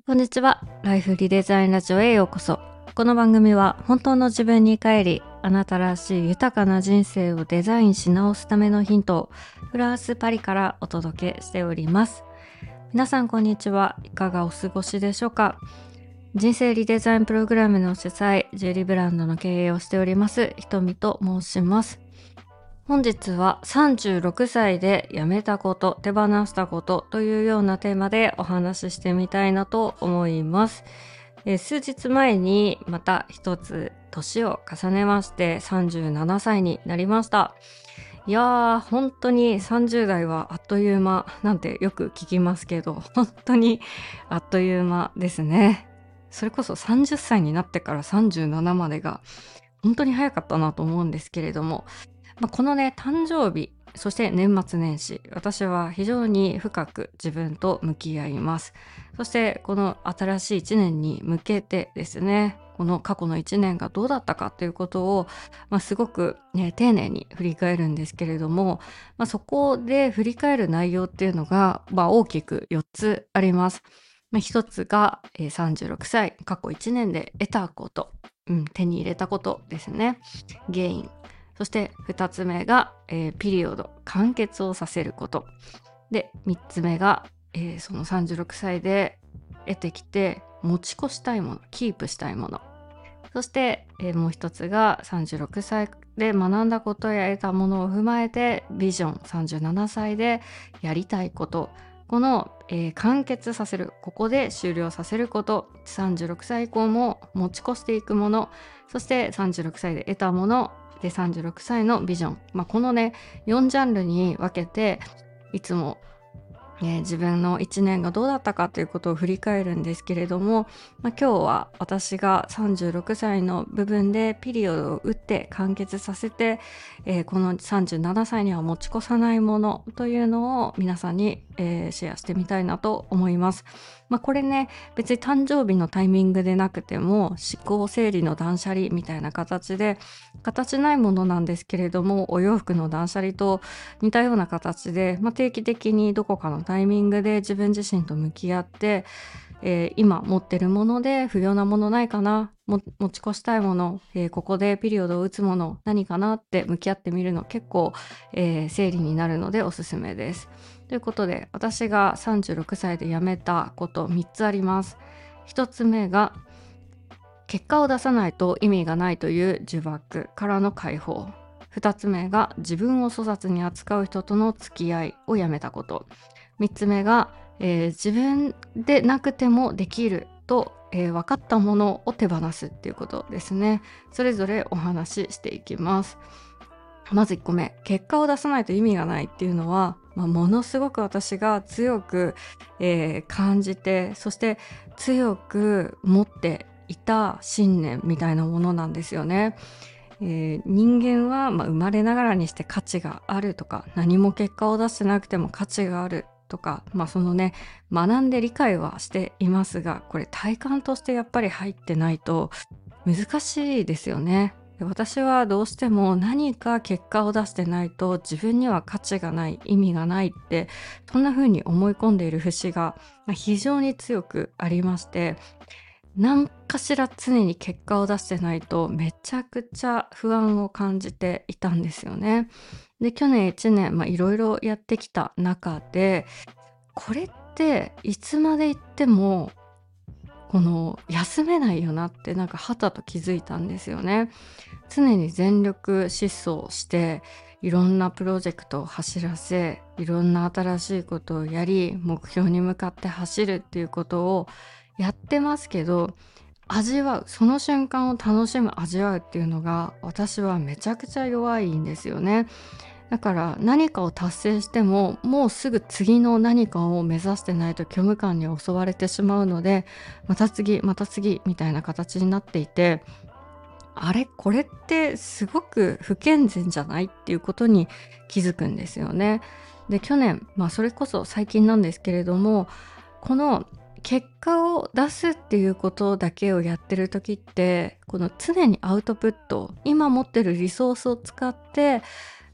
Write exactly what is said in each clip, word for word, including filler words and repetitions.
こんにちは。ライフリデザインラジオへようこそ。この番組は本当の自分に帰り、あなたらしい豊かな人生をデザインし直すためのヒントをフランスパリからお届けしております。皆さんこんにちは。いかがお過ごしでしょうか。人生リデザインプログラムの主催、ジュエリーブランドの経営をしておりますひとみと申します。本日はさんじゅうろくさいで辞めたこと、手放したことというようなテーマでお話ししてみたいなと思います。えー、数日前にまた一つ年を重ねましてさんじゅうななさいになりました。いやー本当にさんじゅう代はあっという間なんてよく聞きますけど、本当にあっという間ですね。それこそさんじゅっさいになってからさんじゅうななまでが本当に早かったなと思うんですけれども、まあ、このね誕生日そして年末年始、私は非常に深く自分と向き合います。そしてこの新しいいちねんに向けてですね、この過去のいちねんがどうだったかということを、まあ、すごく、ね、丁寧に振り返るんですけれども、まあ、そこで振り返る内容っていうのが、まあ、大きくよっつあります。まあ、ひとつが、えー、さんじゅうろくさい過去いちねんで得たこと、うん、手に入れたことですね。ゲイン。そしてふたつめが、えー、ピリオド、完結をさせること。で、みっつめが、えー、そのさんじゅうろくさいで得てきて持ち越したいもの、キープしたいもの。そして、えー、もう一つがさんじゅうろくさいで学んだことや得たものを踏まえてビジョン、さんじゅうななさいでやりたいこと。この、えー、完結させる、ここで終了させること、さんじゅうろくさい以降も持ち越していくもの、そしてさんじゅうろくさいで得たものでさんじゅうろくさいのビジョン、まあ、このねよんジャンルに分けていつもね、自分のいちねんがどうだったかということを振り返るんですけれども、まあ、今日は私がさんじゅうろくさいの部分でピリオドを打って完結させて、えー、このさんじゅうななさいには持ち越さないものというのを皆さんに、えー、シェアしてみたいなと思います。まあ、これね別に誕生日のタイミングでなくても思考整理の断捨離みたいな形で形ないものなんですけれども、お洋服の断捨離と似たような形で、まあ、定期的にどこかのタイミングで自分自身と向き合って、えー、今持ってるもので不要なものないかな、も持ち越したいもの、えー、ここでピリオドを打つもの何かなって向き合ってみるの結構、えー、整理になるのでおすすめです。ということで私がさんじゅうろくさいで辞めたことみっつあります。ひとつめが結果を出さないと意味がないという呪縛からの解放。ふたつめが自分を粗雑に扱う人との付き合いをやめたこと。みっつめが、えー、自分でなくてもできると、えー、分かったものを手放すっていうことですね。それぞれお話ししていきます。まずいっこめ、結果を出さないと意味がないっていうのは、まあ、ものすごく私が強く、えー、感じて、そして強く持っていた信念みたいなものなんですよね。えー、人間は、まあ、生まれながらにして価値があるとか、何も結果を出してなくても価値があるとか、まあそのね学んで理解はしていますが、これ体感としてやっぱり入ってないと難しいですよね。で、私はどうしても何か結果を出してないと自分には価値がない、意味がないって、そんな風に思い込んでいる節が非常に強くありまして、何かしら常に結果を出してないとめちゃくちゃ不安を感じていたんですよね。で、去年いちねん、まあいろいろやってきた中で、これっていつまでいってもこの休めないよなってなんかはたと気づいたんですよね。常に全力疾走していろんなプロジェクトを走らせ、いろんな新しいことをやり、目標に向かって走るっていうことをやってますけど、味わう、その瞬間を楽しむ、味わうっていうのが私はめちゃくちゃ弱いんですよね。だから何かを達成してももうすぐ次の何かを目指してないと虚無感に襲われてしまうので、また次また次みたいな形になっていて、あれこれってすごく不健全じゃないっていうことに気づくんですよね。で、去年、まあそれこそ最近なんですけれども、この結果を出すっていうことだけをやってる時って、この常にアウトプット、今持ってるリソースを使って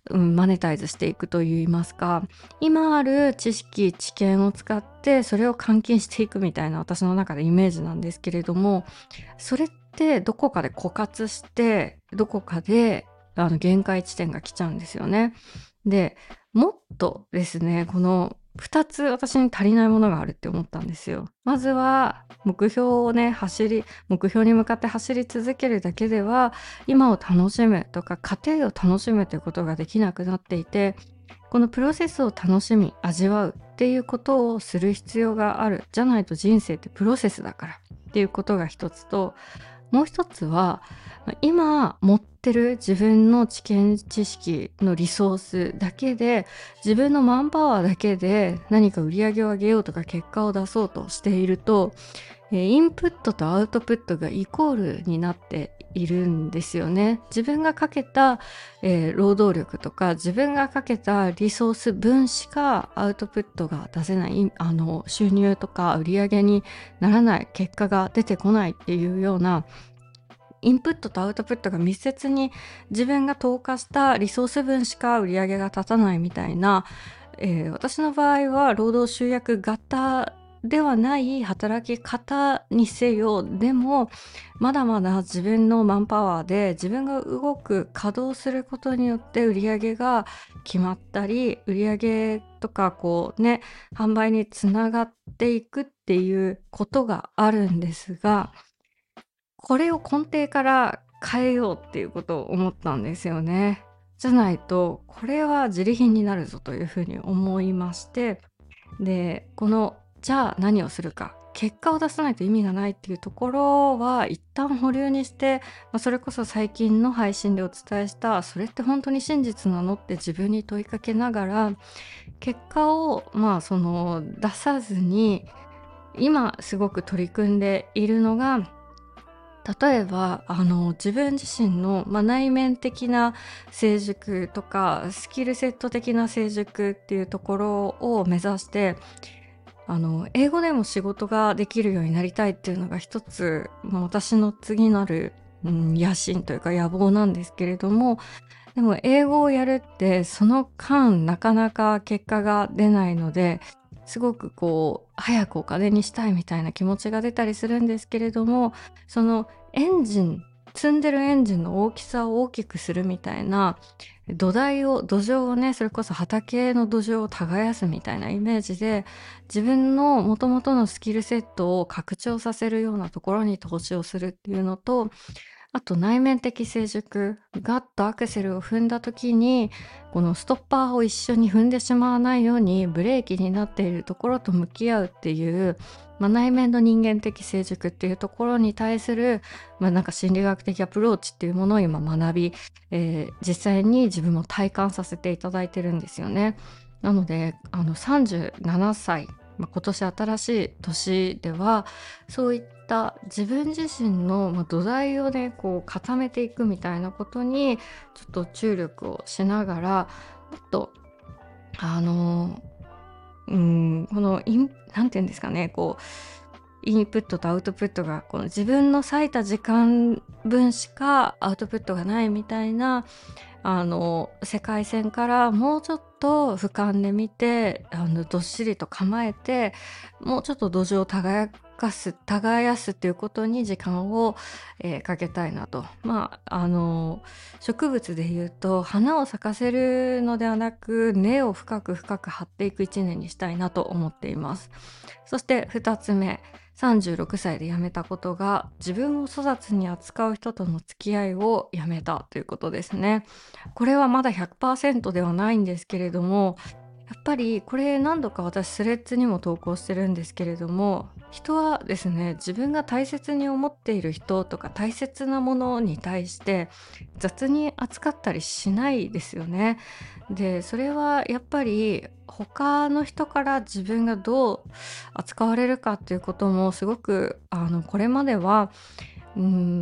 うん、マネタイズしていくといいますか、今ある知識知見を使ってそれを換金していくみたいな私の中でイメージなんですけれども、それってどこかで枯渇してどこかであの限界地点が来ちゃうんですよね。でもっとですね、このふたつ私に足りないものがあるって思ったんですよ。まずは目標をね走り目標に向かって走り続けるだけでは今を楽しむとか過程を楽しむということができなくなっていて、このプロセスを楽しみ味わうっていうことをする必要がある。じゃないと人生ってプロセスだからっていうことが一つと、もう一つは今持ってる自分の知見知識のリソースだけで、自分のマンパワーだけで何か売り上げを上げようとか結果を出そうとしていると、インプットとアウトプットがイコールになっているんですよね。自分がかけた、えー労働力とか自分がかけたリソース分しかアウトプットが出せない、あの収入とか売り上げにならない、結果が出てこないっていうような、インプットとアウトプットが密接に自分が投下したリソース分しか売り上げが立たないみたいな、えー私の場合は労働集約型ではない働き方にせよ、でもまだまだ自分のマンパワーで自分が動く稼働することによって売り上げが決まったり、売り上げとかこうね販売につながっていくっていうことがあるんですが、これを根底から変えようっていうことを思ったんですよね。じゃないとこれは自利品になるぞというふうに思いまして、でこのじゃあ何をするか、結果を出さないと意味がないっていうところは一旦保留にして、まあ、それこそ最近の配信でお伝えしたそれって本当に真実なのって自分に問いかけながら、結果をまあその出さずに今すごく取り組んでいるのが、例えばあの自分自身の、まあ、内面的な成熟とかスキルセット的な成熟っていうところを目指して、あの英語でも仕事ができるようになりたいっていうのが一つ、まあ、私の次なる、うん、野心というか野望なんですけれども、でも英語をやるってその間なかなか結果が出ないので、すごくこう早くお金にしたいみたいな気持ちが出たりするんですけれども、そのエンジン積んでるエンジンの大きさを大きくするみたいな、土台を土壌をね、それこそ畑の土壌を耕すみたいなイメージで、自分の元々のスキルセットを拡張させるようなところに投資をするっていうのと、あと内面的成熟、ガッとアクセルを踏んだ時にこのストッパーを一緒に踏んでしまわないようにブレーキになっているところと向き合うっていう、まあ、内面の人間的成熟っていうところに対する、まあ、なんか心理学的アプローチっていうものを今学び、えー実際に自分も体感させていただいてるんですよね。なのであのさんじゅうななさい、まあ、今年新しい年ではそういった自分自身のまあ土台をねこう固めていくみたいなことにちょっと注力をしながら、もっとあのうんこのインなんていうんですかね、こうインプットとアウトプットがこの自分の割いた時間分しかアウトプットがないみたいな、あの世界線からもうちょっと俯瞰で見て、あのどっしりと構えて、もうちょっと土壌を耕す耕すっていうことに時間を、えーかけたいなと。まああの植物で言うと花を咲かせるのではなく根を深く深く張っていく一年にしたいなと思っています。そしてふたつめ、さんじゅうろくさいで辞めたことが自分を粗雑に扱う人との付き合いをやめたということですね。これはまだひゃくパーセントではないんですけれども、やっぱりこれ何度か私スレッズにも投稿してるんですけれども、人はですね、自分が大切に思っている人とか大切なものに対して雑に扱ったりしないですよね。でそれはやっぱり他の人から自分がどう扱われるかっていうこともすごくあのこれまではうん、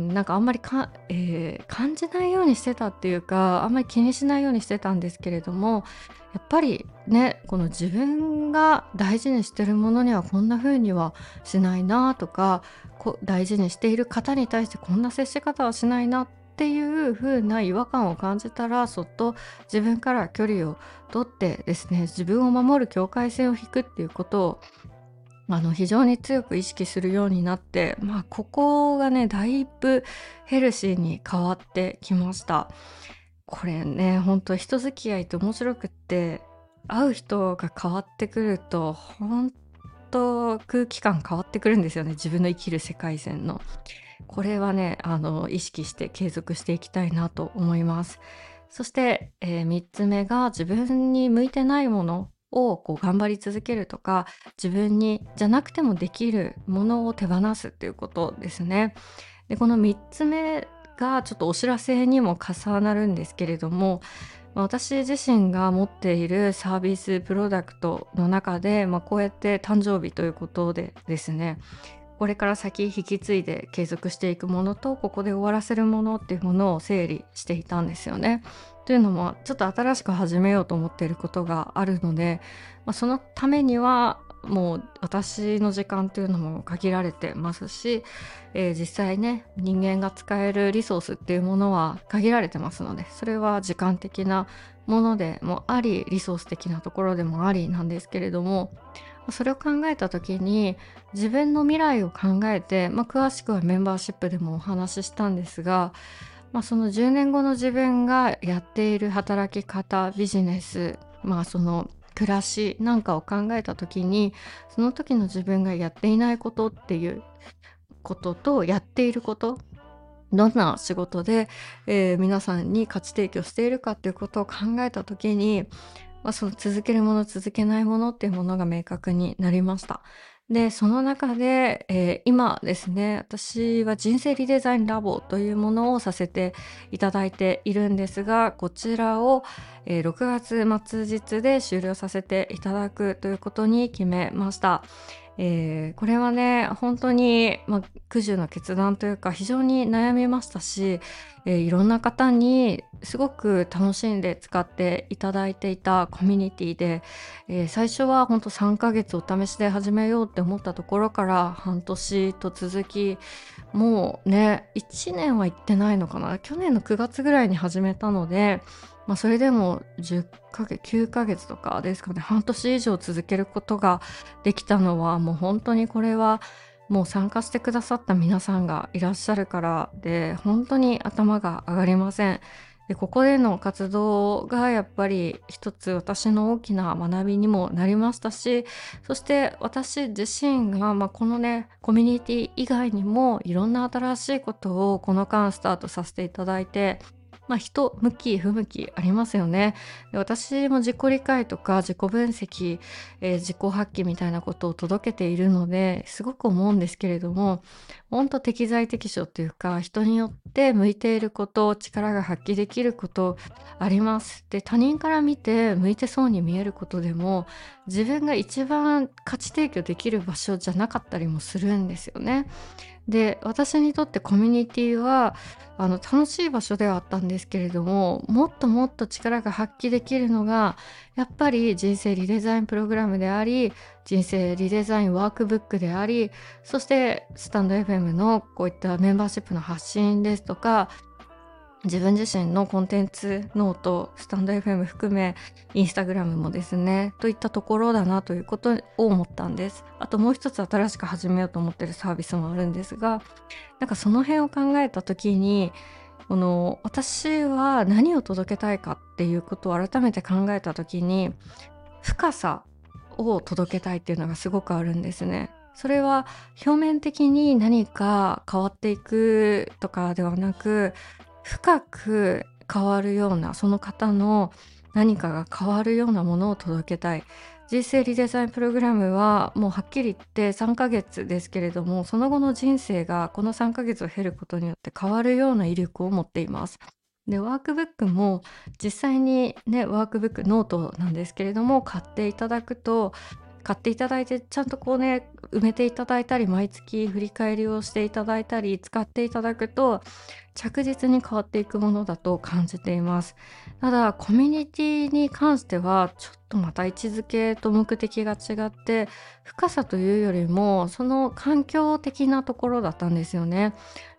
なんかあんまりか、えー感じないようにしてたっていうか、あんまり気にしないようにしてたんですけれども、やっぱりね、この自分が大事にしてるものにはこんな風にはしないなとか、こ大事にしている方に対してこんな接し方はしないなっっていう風な違和感を感じたら、そっと自分から距離を取ってですね、自分を守る境界線を引くっていうことをあの非常に強く意識するようになって、まあここがねだいぶヘルシーに変わってきました。これね、ほんと人付き合いって面白くって、会う人が変わってくると、ほんと空気感変わってくるんですよね、自分の生きる世界線の。これはね、あの意識して継続していきたいなと思います。そして、えー、みっつめが自分に向いてないものをこう頑張り続けるとか、自分にじゃなくてもできるものを手放すっていうことですね。で、このみっつめがちょっとお知らせにも重なるんですけれども、まあ私自身が持っているサービスプロダクトの中で、まあ、こうやって誕生日ということでですね、これから先引き継いで継続していくものと、ここで終わらせるものっていうものを整理していたんですよね。というのも、ちょっと新しく始めようと思っていることがあるので、まあ、そのためにはもう私の時間っていうのも限られてますし、えー実際ね、人間が使えるリソースっていうものは限られてますので、それは時間的なものでもあり、リソース的なところでもありなんですけれども、それを考えた時に自分の未来を考えて、まあ、詳しくはメンバーシップでもお話ししたんですが、まあ、そのじゅうねんごの自分がやっている働き方、ビジネス、まあその暮らしなんかを考えた時に、その時の自分がやっていないことっていうこととやっていること、どんな仕事で、えー皆さんに価値提供しているかっていうことを考えた時に、まあ、その続けるもの続けないものっていうものが明確になりました。で、その中で、えー今ですね、私は人生リデザインラボというものをさせていただいているんですが、こちらを、えーろくがつ末日で終了させていただくということに決めました。えーこれはね、本当に、まあ、苦渋の決断というか、非常に悩みましたし、えーいろんな方にすごく楽しんで使っていただいていたコミュニティで、えー最初は本当さんかげつお試しで始めようって思ったところから半年と続き、もうね、いちねんは行ってないのかな。去年のくがつぐらいに始めたので、まあ、それでもじゅっかげつ、きゅうかげつとかですかね、半年以上続けることができたのは、もう本当にこれはもう参加してくださった皆さんがいらっしゃるからで、本当に頭が上がりません。で、ここでの活動がやっぱり一つ私の大きな学びにもなりましたし、そして私自身が、まあ、このね、コミュニティ以外にもいろんな新しいことをこの間スタートさせていただいて、まあ、人向き不向きありますよね。で、私も自己理解とか自己分析、えー自己発揮みたいなことを届けているので、すごく思うんですけれども、本当適材適所というか、人によって向いていること、力が発揮できることあります。で、他人から見て向いてそうに見えることでも、自分が一番価値提供できる場所じゃなかったりもするんですよね。で、私にとってコミュニティはあの楽しい場所ではあったんですけれども、もっともっと力が発揮できるのがやっぱり人生リデザインプログラムであり、人生リデザインワークブックであり、そしてスタンド エフエム のこういったメンバーシップの発信ですとか、自分自身のコンテンツノート、スタンド エフエム 含めインスタグラムもですね、といったところだなということを思ったんです。あともう一つ新しく始めようと思ってるサービスもあるんですが、なんかその辺を考えた時に、この私は何を届けたいかっていうことを改めて考えた時に、深さを届けたいっていうのがすごくあるんですね。それは表面的に何か変わっていくとかではなく、深く変わるような、その方の何かが変わるようなものを届けたい。人生リデザインプログラムはもうはっきり言ってさんかげつですけれども、その後の人生がこのさんかげつを経ることによって変わるような威力を持っています。で、ワークブックも実際にね、ワークブックノートなんですけれども、買っていただくと、買っていただいてちゃんとこうね、埋めていただいたり、毎月振り返りをしていただいたり、使っていただくと着実に変わっていくものだと感じています。ただコミュニティに関してはちょっとまた位置づけと目的が違って、深さというよりもその環境的なところだったんですよね。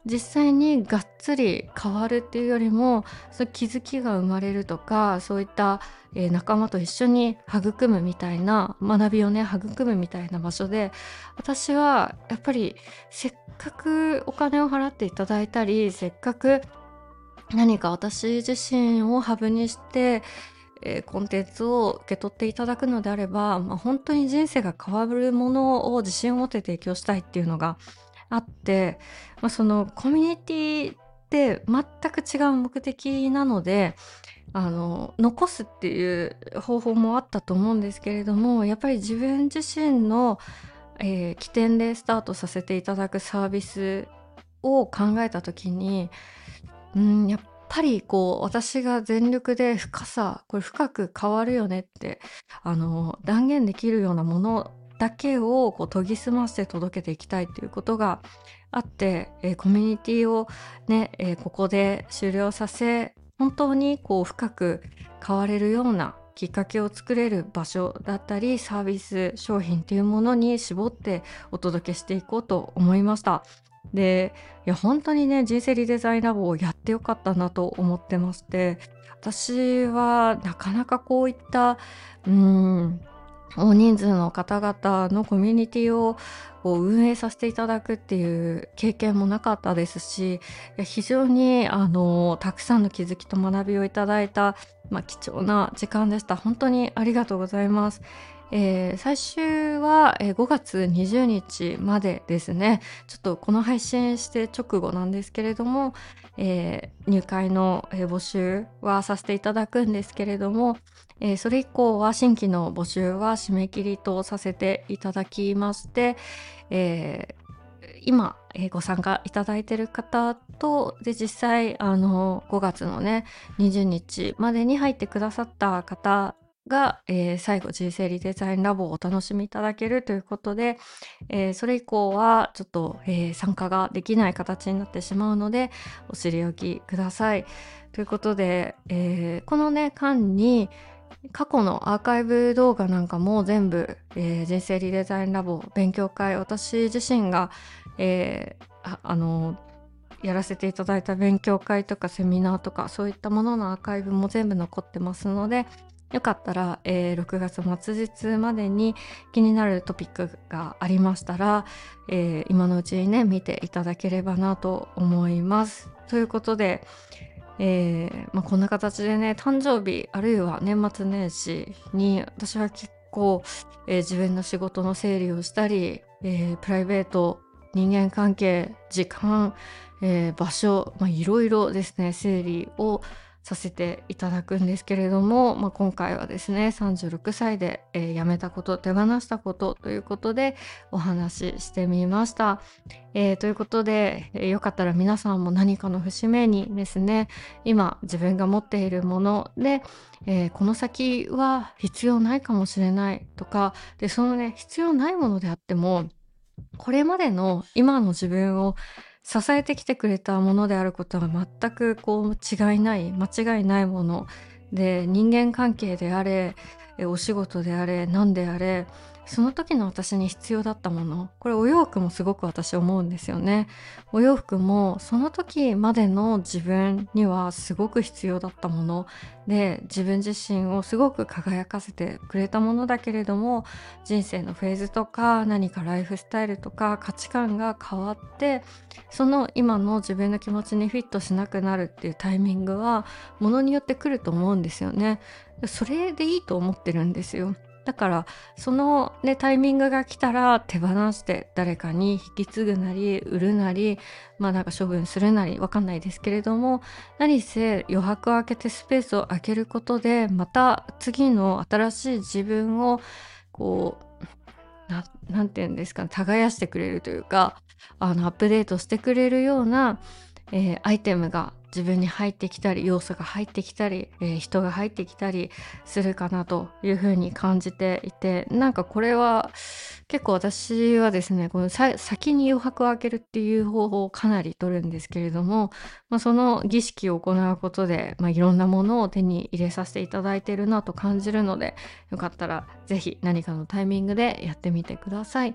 実際にがっつり変わるっていうよりも、そう気づきが生まれるとか、そういった、えー仲間と一緒に育むみたいな学びをね育むみたいな場所で、私はやっぱりせっかくお金を払っていただいたり、せっかく何か私自身をハブにして、えーコンテンツを受け取っていただくのであれば、まあ、本当に人生が変わるものを自信を持って提供したいっていうのがあって、まあ、そのコミュニティって全く違う目的なので、あの残すっていう方法もあったと思うんですけれども、やっぱり自分自身の、えー起点でスタートさせていただくサービスを考えた時に、うん、やっぱりこう私が全力で深さ、これ深く変わるよねってあの断言できるようなものだけをこう研ぎ澄まして届けていきたいっていうことがあって、えーコミュニティをね、えーここで終了させ、本当にこう深く変われるようなきっかけを作れる場所だったり、サービス商品っていうものに絞ってお届けしていこうと思いました。で、いや本当にね、人生リデザインラボをやってよかったなと思ってまして、私はなかなかこういったうーん大人数の方々のコミュニティをこう運営させていただくっていう経験もなかったですし、いや非常にあのたくさんの気づきと学びをいただいた、まあ、貴重な時間でした。本当にありがとうございます。えー最終は、えーごがつにじゅうにちまでですね。ちょっとこの配信して直後なんですけれども、えー入会の、えー募集はさせていただくんですけれども、えーそれ以降は新規の募集は締め切りとさせていただきまして、えー今、えーご参加いただいている方と、で実際あのごがつのねにじゅうにちまでに入ってくださった方が、えー最後人生リデザインラボをお楽しみいただけるということで、えーそれ以降はちょっと、えー参加ができない形になってしまうのでお知りおきください。ということで、えーこのね間に過去のアーカイブ動画なんかも全部、えー人生リデザインラボ勉強会、私自身が、えーああのやらせていただいた勉強会とかセミナーとかそういったもののアーカイブも全部残ってますので、よかったら、えーろくがつ末日までに気になるトピックがありましたら、えー今のうちにね見ていただければなと思います。ということで、えーまあ、こんな形でね誕生日あるいは年末年始に私は結構、えー自分の仕事の整理をしたり、えープライベート、人間関係、時間、えー場所、まあ、いろいろですね整理をさせていただくんですけれども、まあ、今回はですねさんじゅうろくさいで、えー辞めたこと、手放したことということでお話ししてみました。えーということで、えーよかったら皆さんも何かの節目にですね、今自分が持っているもので、えーこの先は必要ないかもしれないとかで、そのね必要ないものであってもこれまでの今の自分を支えてきてくれたものであることは全くこう違いない間違いないもので、人間関係であれえお仕事であれ何であれ、その時の私に必要だったもの、これお洋服もすごく私思うんですよね。お洋服もその時までの自分にはすごく必要だったもので、自分自身をすごく輝かせてくれたものだけれども、人生のフェーズとか何かライフスタイルとか価値観が変わって、その今の自分の気持ちにフィットしなくなるっていうタイミングはものによって来ると思うんですよね。それでいいと思ってるんですよ。だからそのねタイミングが来たら手放して誰かに引き継ぐなり売るなり、まあなんか処分するなりわかんないですけれども、何せ余白を空けてスペースを空けることでまた次の新しい自分をこうななんていうんですかね、耕してくれるというか、あのアップデートしてくれるような、えーアイテムが自分に入ってきたり、要素が入ってきたり、えー人が入ってきたりするかなというふうに感じていて、なんかこれは結構私はですね、このさ先に余白を開けるっていう方法をかなり取るんですけれども、まあ、その儀式を行うことで、まあ、いろんなものを手に入れさせていただいているなと感じるので、よかったらぜひ何かのタイミングでやってみてください。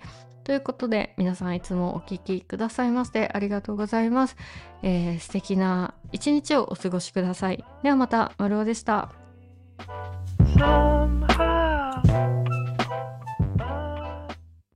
ということで、皆さんいつもお聞きくださいましてありがとうございます。えー、素敵な一日をお過ごしください。ではまた、まるおでした。